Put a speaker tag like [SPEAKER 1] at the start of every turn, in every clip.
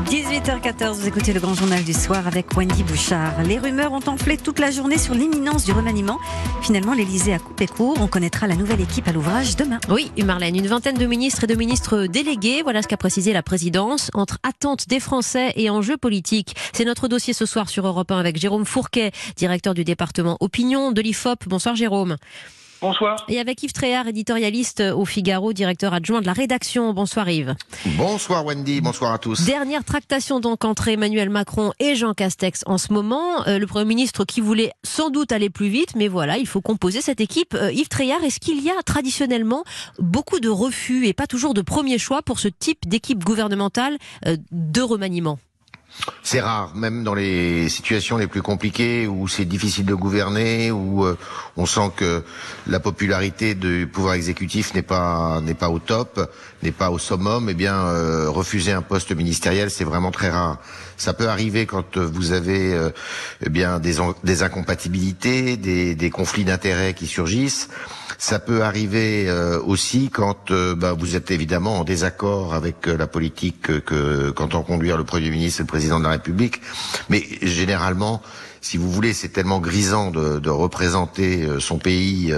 [SPEAKER 1] 18h14, vous écoutez le grand journal du soir avec Wendy Bouchard. Les rumeurs ont enflé toute la journée sur l'imminence du remaniement. Finalement, l'Elysée a coupé court. On connaîtra la nouvelle équipe à l'ouvrage demain.
[SPEAKER 2] Oui, Marlène, une vingtaine de ministres et de ministres délégués. Voilà ce qu'a précisé la présidence. Entre attentes des Français et enjeux politiques. C'est notre dossier ce soir sur Europe 1 avec Jérôme Fourquet, directeur du département Opinion de l'IFOP. Bonsoir Jérôme.
[SPEAKER 3] Bonsoir.
[SPEAKER 2] Et avec Yves Tréhard, éditorialiste au Figaro, directeur adjoint de la rédaction. Bonsoir Yves.
[SPEAKER 4] Bonsoir Wendy, bonsoir à tous.
[SPEAKER 2] Dernière tractation donc entre Emmanuel Macron et Jean Castex en ce moment. Le Premier ministre qui voulait sans doute aller plus vite, mais voilà, il faut composer cette équipe. Yves Tréhard, est-ce qu'il y a traditionnellement beaucoup de refus et pas toujours de premier choix pour ce type d'équipe gouvernementale de remaniement ?
[SPEAKER 4] C'est rare, même dans les situations les plus compliquées où c'est difficile de gouverner, où on sent que la popularité du pouvoir exécutif n'est pas au top, n'est pas au summum. Eh bien, refuser un poste ministériel, c'est vraiment très rare. Ça peut arriver quand vous avez eh bien des incompatibilités, des conflits d'intérêts qui surgissent. Ça peut arriver aussi quand vous êtes évidemment en désaccord avec la politique qu'entend conduire le Premier ministre et le Président de la République. Mais généralement, si vous voulez, c'est tellement grisant de représenter son pays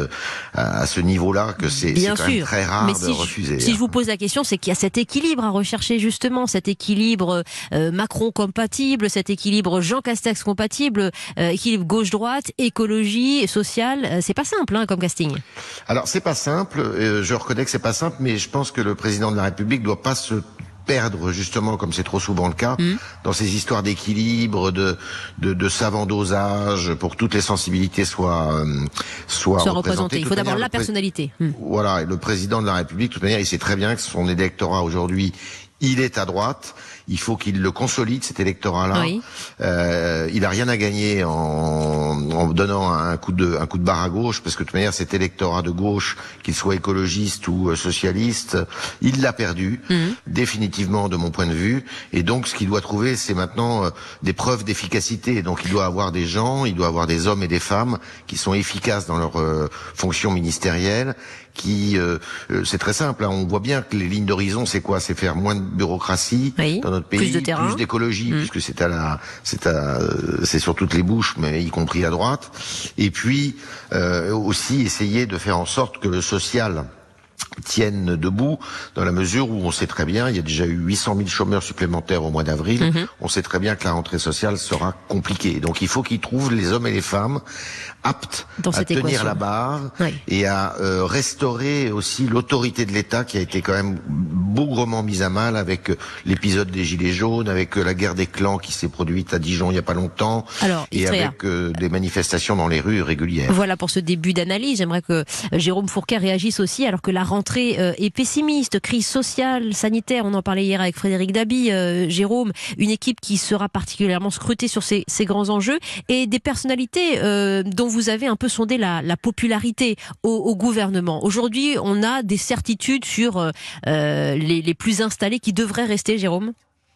[SPEAKER 4] à ce niveau-là que c'est quand même très rare de refuser.
[SPEAKER 2] Si je vous pose la question, c'est qu'il y a cet équilibre à rechercher justement, cet équilibre Macron compatible, cet équilibre Jean Castex compatible, équilibre gauche-droite, écologie, sociale. C'est pas simple comme casting.
[SPEAKER 4] Alors c'est pas simple, je reconnais que c'est pas simple, mais je pense que le président de la République doit pas se perdre justement, comme c'est trop souvent le cas, dans ces histoires d'équilibre, de savant dosage, pour que toutes les sensibilités soient représentées.
[SPEAKER 2] Il faut d'abord la personnalité.
[SPEAKER 4] Voilà, et le président de la République, de toute manière, il sait très bien que son électorat aujourd'hui, il est à droite. Il faut qu'il le consolide, cet électorat-là. Oui. Il a rien à gagner en donnant un coup de barre à gauche, parce que de toute manière, cet électorat de gauche, qu'il soit écologiste ou socialiste, il l'a perdu, définitivement de mon point de vue. Et donc, ce qu'il doit trouver, c'est maintenant des preuves d'efficacité. Donc, il doit avoir des gens, il doit avoir des hommes et des femmes qui sont efficaces dans leurs fonctions ministérielles. C'est très simple. On voit bien que les lignes d'horizon, c'est quoi ? C'est faire moins de bureaucratie dans notre pays, plus d'écologie, puisque c'est sur toutes les bouches, mais y compris à droite. Et puis aussi essayer de faire en sorte que le social tiennent debout, dans la mesure où on sait très bien, il y a déjà eu 800 000 chômeurs supplémentaires au mois d'avril, on sait très bien que la rentrée sociale sera compliquée. Donc il faut qu'ils trouvent les hommes et les femmes aptes à tenir la barre et à restaurer aussi l'autorité de l'État qui a été quand même bougrement mise à mal avec l'épisode des Gilets jaunes, avec la guerre des clans qui s'est produite à Dijon il n'y a pas longtemps, et avec des manifestations dans les rues régulières.
[SPEAKER 2] Voilà pour ce début d'analyse. J'aimerais que Jérôme Fourquet réagisse aussi, alors que la rentrée est pessimiste, crise sociale, sanitaire, on en parlait hier avec Frédéric Dabi, Jérôme, une équipe qui sera particulièrement scrutée sur ces grands enjeux, et des personnalités dont vous avez un peu sondé la popularité au gouvernement. Aujourd'hui, on a des certitudes sur les plus installés qui devraient rester, Jérôme ?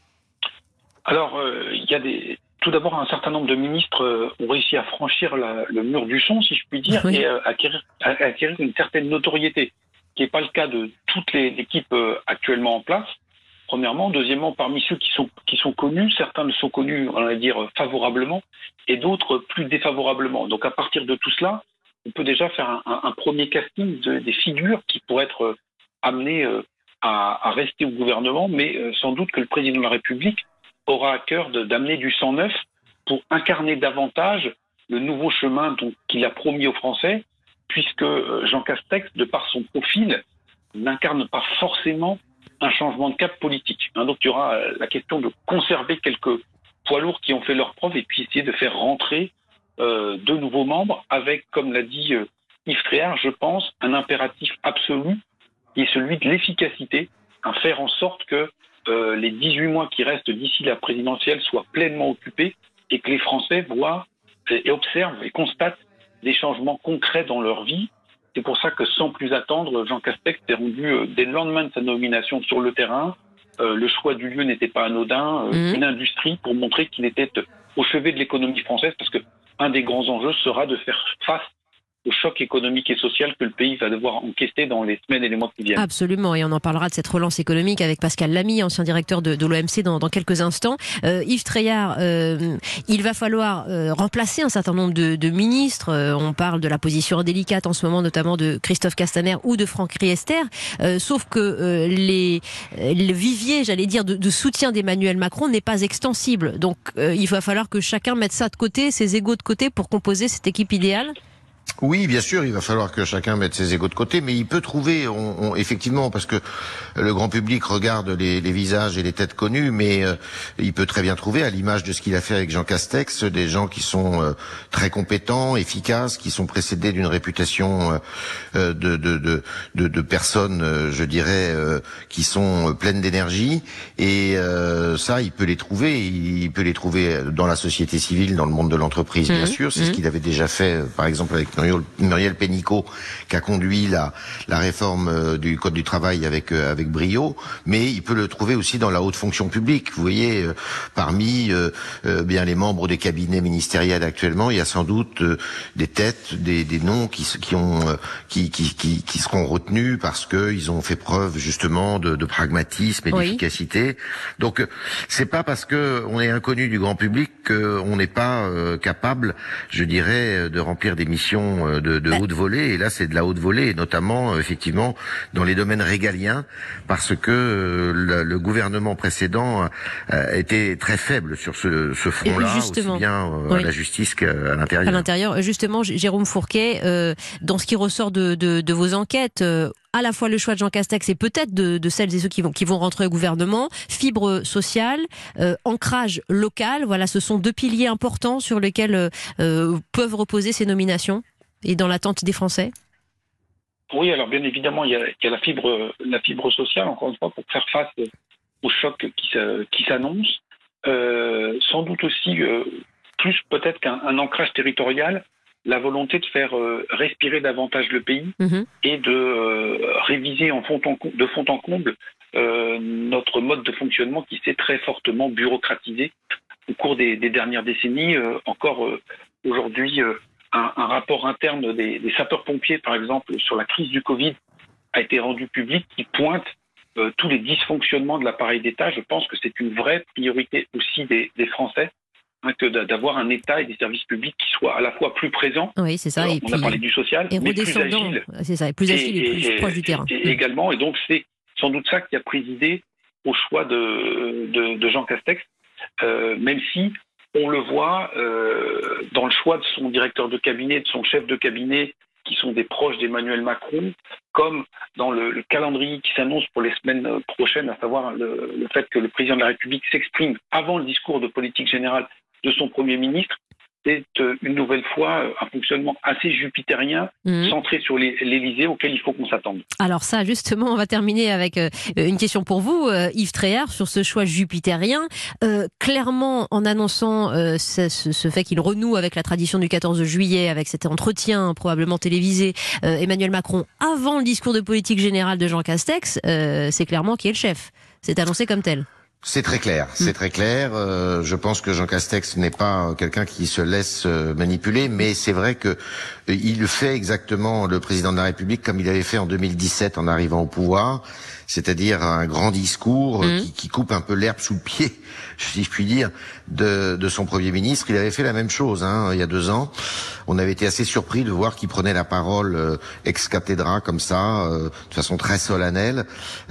[SPEAKER 3] Alors, il y a tout d'abord, un certain nombre de ministres ont réussi à franchir le mur du son, si je puis dire, et acquérir une certaine notoriété, qui n'est pas le cas de toute l'équipe actuellement en place, premièrement. Deuxièmement, parmi ceux qui sont connus, certains ne sont connus, on va dire, favorablement, et d'autres plus défavorablement. Donc à partir de tout cela, on peut déjà faire un premier casting des figures qui pourraient être amenées à rester au gouvernement, mais sans doute que le président de la République aura à cœur d'amener du sang neuf pour incarner davantage le nouveau chemin qu'il a promis aux Français, puisque Jean Castex, de par son profil, n'incarne pas forcément un changement de cap politique. Donc il y aura la question de conserver quelques poids lourds qui ont fait leur preuve, et puis essayer de faire rentrer de nouveaux membres avec, comme l'a dit Yves Tréhard, je pense, un impératif absolu qui est celui de l'efficacité, à faire en sorte que les 18 mois qui restent d'ici la présidentielle soient pleinement occupés, et que les Français voient et observent et constatent des changements concrets dans leur vie. C'est pour ça que, sans plus attendre, Jean Castex s'est rendu dès le lendemain de sa nomination sur le terrain. Le choix du lieu n'était pas anodin, une industrie pour montrer qu'il était au chevet de l'économie française, parce que un des grands enjeux sera de faire face au choc économique et social que le pays va devoir encaisser dans les semaines et les mois qui viennent.
[SPEAKER 2] Absolument, et on en parlera de cette relance économique avec Pascal Lamy, ancien directeur de l'OMC dans quelques instants. Yves Treillard, il va falloir remplacer un certain nombre de ministres. On parle de la position indélicate en ce moment, notamment de Christophe Castaner ou de Franck Riester. Sauf que le vivier, j'allais dire, de soutien d'Emmanuel Macron n'est pas extensible. Donc il va falloir que chacun mette ça de côté, ses égos de côté, pour composer cette équipe idéale.
[SPEAKER 4] Oui, bien sûr, il va falloir que chacun mette ses égos de côté, mais il peut trouver, effectivement, parce que le grand public regarde les visages et les têtes connues, mais il peut très bien trouver, à l'image de ce qu'il a fait avec Jean Castex, des gens qui sont très compétents, efficaces, qui sont précédés d'une réputation de personnes, je dirais, qui sont pleines d'énergie, et ça, il peut les trouver dans la société civile, dans le monde de l'entreprise, bien sûr, c'est ce qu'il avait déjà fait, par exemple, avec Muriel Pénicaud, qui a conduit la réforme du Code du travail avec brio, mais il peut le trouver aussi dans la haute fonction publique. Vous voyez, parmi bien les membres des cabinets ministériels actuellement, il y a sans doute des têtes, des noms qui seront retenus parce que ils ont fait preuve justement de pragmatisme et d'efficacité. Donc c'est pas parce que on est inconnu du grand public qu'on n'est pas capable, je dirais, de remplir des missions de haute volée, et là c'est de la haute volée, et notamment effectivement dans les domaines régaliens, parce que le gouvernement précédent était très faible sur ce front-là, aussi bien à la justice qu'à l'intérieur.
[SPEAKER 2] À l'intérieur, justement, Jérôme Fourquet, dans ce qui ressort de vos enquêtes, à la fois le choix de Jean Castex et peut-être de celles et ceux qui vont rentrer au gouvernement, fibre sociale, ancrage local, voilà, ce sont deux piliers importants sur lesquels peuvent reposer ces nominations et dans l'attente des Français.
[SPEAKER 3] Oui, alors bien évidemment, il y a la fibre sociale, encore une fois, pour faire face au choc qui s'annonce. Sans doute aussi, plus peut-être qu'un ancrage territorial, la volonté de faire respirer davantage le pays et de réviser de fond en comble notre mode de fonctionnement qui s'est très fortement bureaucratisé au cours des dernières décennies. Encore aujourd'hui, un rapport interne des sapeurs-pompiers, par exemple, sur la crise du Covid, a été rendu public, qui pointe tous les dysfonctionnements de l'appareil d'État. Je pense que c'est une vraie priorité aussi des Français, que d'avoir un État et des services publics qui soient à la fois plus présents.
[SPEAKER 2] Oui, c'est ça.
[SPEAKER 3] Alors, on a parlé du social,
[SPEAKER 2] et
[SPEAKER 3] mais plus agile.
[SPEAKER 2] C'est ça, plus agile et plus proche du terrain.
[SPEAKER 3] Et également, et donc c'est sans doute ça qui a présidé au choix de Jean Castex, même si on le voit dans le choix de son directeur de cabinet, de son chef de cabinet, qui sont des proches d'Emmanuel Macron, comme dans le calendrier qui s'annonce pour les semaines prochaines, à savoir le fait que le président de la République s'exprime avant le discours de politique générale de son Premier ministre. C'est une nouvelle fois un fonctionnement assez jupitérien, centré sur l'Élysée, auquel il faut qu'on s'attende.
[SPEAKER 2] Alors ça, justement, on va terminer avec une question pour vous, Yves Treillard, sur ce choix jupitérien. Clairement, en annonçant ce fait qu'il renoue avec la tradition du 14 juillet, avec cet entretien probablement télévisé, Emmanuel Macron, avant le discours de politique générale de Jean Castex, c'est clairement qui est le chef. C'est annoncé comme tel.
[SPEAKER 4] C'est très clair, c'est très clair. Je pense que Jean Castex n'est pas quelqu'un qui se laisse manipuler, mais c'est vrai que il fait exactement le président de la République comme il avait fait en 2017 en arrivant au pouvoir, c'est-à-dire un grand discours qui coupe un peu l'herbe sous le pied, si je puis dire, de son Premier ministre. Il avait fait la même chose il y a 2 ans. On avait été assez surpris de voir qu'il prenait la parole ex cathedra comme ça, de façon très solennelle,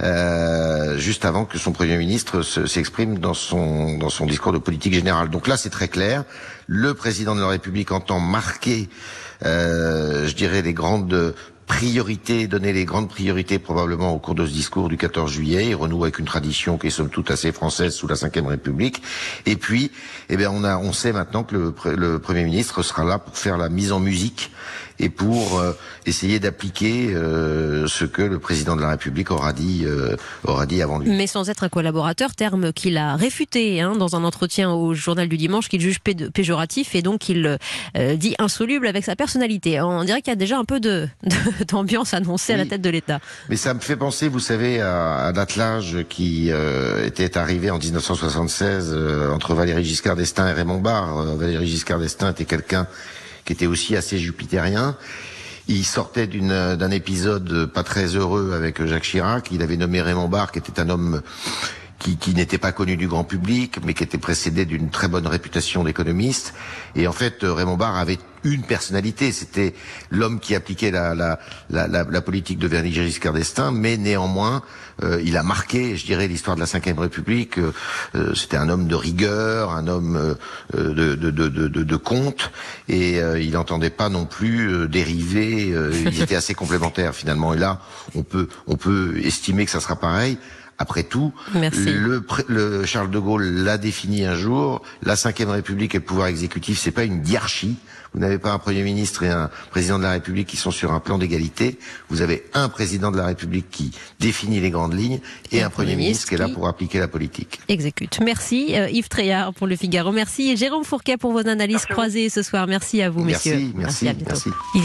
[SPEAKER 4] juste avant que son Premier ministre s'exprime dans son discours de politique générale. Donc là, c'est très clair. Le président de la République entend marquer, je dirais, les grandes priorités, donner les grandes priorités probablement au cours de ce discours du 14 juillet. Il renoue avec une tradition qui est somme toute assez française sous la Ve République. Et puis, on sait maintenant que le Premier ministre sera là pour faire la mise en musique et pour essayer d'appliquer ce que le président de la République aura dit avant lui.
[SPEAKER 2] Mais sans être un collaborateur, terme qu'il a réfuté dans un entretien au Journal du Dimanche, qu'il juge péjoratif et donc qu'il dit insoluble avec sa personnalité. On dirait qu'il y a déjà un peu d'ambiance annoncée à la tête de l'État.
[SPEAKER 4] Mais ça me fait penser, vous savez, à l'attelage qui était arrivé en 1976 entre Valéry Giscard d'Estaing et Raymond Barre. Valéry Giscard d'Estaing était quelqu'un qui était aussi assez jupitérien. Il sortait d'un épisode pas très heureux avec Jacques Chirac. Il avait nommé Raymond Barre, qui était un homme qui n'était pas connu du grand public, mais qui était précédé d'une très bonne réputation d'économiste. Et en fait, Raymond Barre avait une personnalité, c'était l'homme qui appliquait la politique de Valéry Giscard d'Estaing, mais néanmoins, il a marqué, je dirais, l'histoire de la Ve République. C'était un homme de rigueur, un homme de compte, et il n'entendait pas non plus dériver. Ils étaient assez complémentaires finalement. Et là, on peut estimer que ça sera pareil. Après tout, le Charles de Gaulle l'a défini un jour, la Ve République et le pouvoir exécutif, c'est pas une hiérarchie. Vous n'avez pas un Premier ministre et un Président de la République qui sont sur un plan d'égalité. Vous avez un Président de la République qui définit les grandes lignes et un Premier ministre qui est là pour appliquer la politique.
[SPEAKER 2] Exécute. Merci Yves Tréhard pour Le Figaro. Merci Jérôme Fourquet pour vos analyses croisées ce soir. Merci à vous, messieurs.
[SPEAKER 4] Merci.
[SPEAKER 2] À bientôt.
[SPEAKER 4] Merci.